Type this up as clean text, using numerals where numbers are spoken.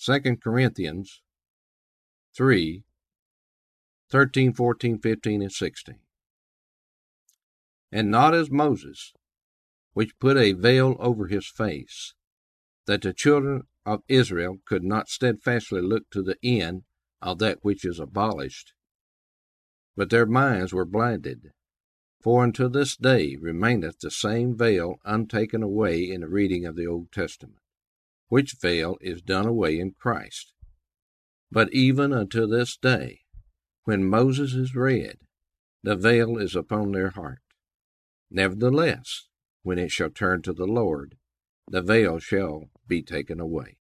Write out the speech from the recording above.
2 Corinthians 3, 13, 14, 15, and 16. And not as Moses, which put a veil over his face, that the children of Israel could not steadfastly look to the end of that which is abolished, but their minds were blinded. For unto this day remaineth the same veil untaken away in the reading of the Old Testament, which veil is done away in Christ. But even unto this day, when Moses is read, the veil is upon their heart. Nevertheless, when it shall turn to the Lord, the veil shall be taken away.